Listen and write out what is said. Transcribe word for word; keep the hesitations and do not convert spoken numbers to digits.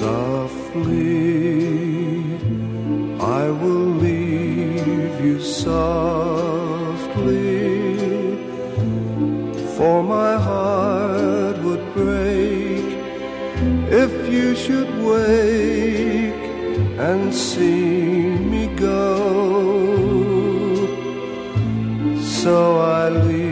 Softly I will leave you softly, for my heart would break if you should wake and see me go. So I leave